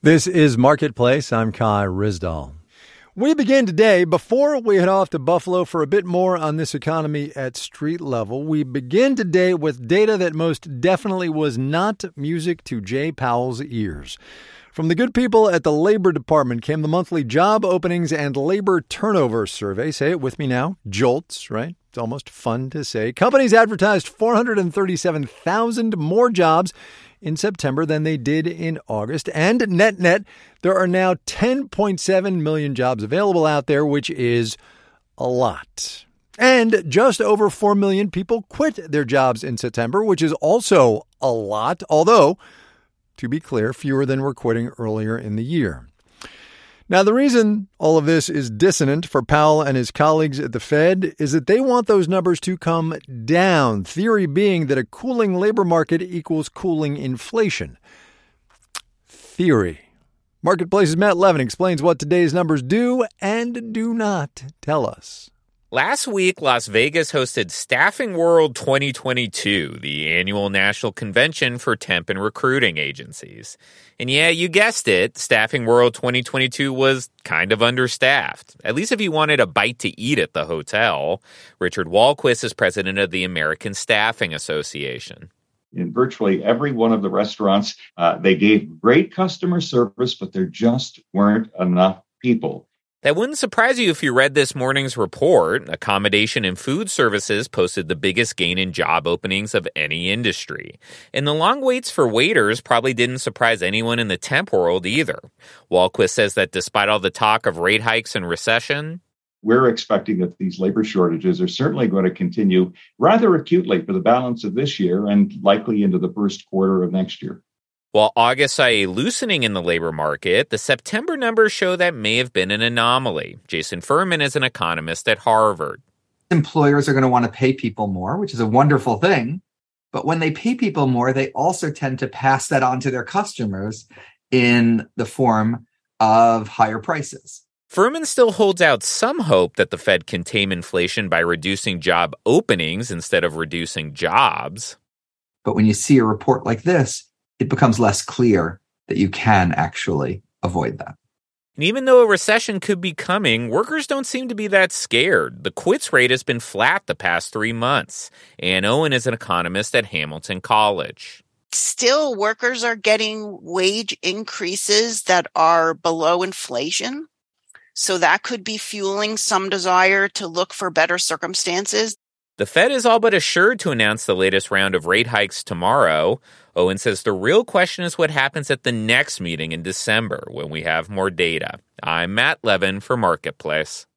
This is Marketplace. I'm Kai Ryssdal. We begin today. Before we head off to Buffalo for a bit more on this economy at street level, we begin today with data that most definitely was not music to Jay Powell's ears. From the good people at the Labor Department came the monthly job openings and labor turnover survey. Say it with me now. JOLTS, right? It's almost fun to say. Companies advertised 437,000 more jobs in September than they did in August. And net, there are now 10.7 million jobs available out there, which is a lot. And just over 4 million people quit their jobs in September, which is also a lot, although, to be clear, fewer than were quitting earlier in the year. Now, the reason all of this is dissonant for Powell and his colleagues at the Fed is that they want those numbers to come down, theory being that a cooling labor market equals cooling inflation. Theory. Marketplace's Matt Levin explains what today's numbers do and do not tell us. Last week, Las Vegas hosted Staffing World 2022, the annual national convention for temp and recruiting agencies. And yeah, you guessed it, Staffing World 2022 was kind of understaffed, at least if you wanted a bite to eat at the hotel. Richard Wahlquist is president of the American Staffing Association. In virtually every one of the restaurants, they gave great customer service, but there just weren't enough people. That wouldn't surprise you if you read this morning's report. Accommodation and food services posted the biggest gain in job openings of any industry. And the long waits for waiters probably didn't surprise anyone in the temp world either. Wahlquist says that despite all the talk of rate hikes and recession, we're expecting that these labor shortages are certainly going to continue rather acutely for the balance of this year and likely into the first quarter of next year. While August saw a loosening in the labor market, the September numbers show that may have been an anomaly. Jason Furman is an economist at Harvard. Employers are going to want to pay people more, which is a wonderful thing. But when they pay people more, they also tend to pass that on to their customers in the form of higher prices. Furman still holds out some hope that the Fed can tame inflation by reducing job openings instead of reducing jobs. But when you see a report like this, it becomes less clear that you can actually avoid that. And even though a recession could be coming, workers don't seem to be that scared. The quits rate has been flat the past 3 months. Ann Owen is an economist at Hamilton College. Still, workers are getting wage increases that are below inflation. So that could be fueling some desire to look for better circumstances. The Fed is all but assured to announce the latest round of rate hikes tomorrow. Owen says the real question is what happens at the next meeting in December when we have more data. I'm Matt Levin for Marketplace.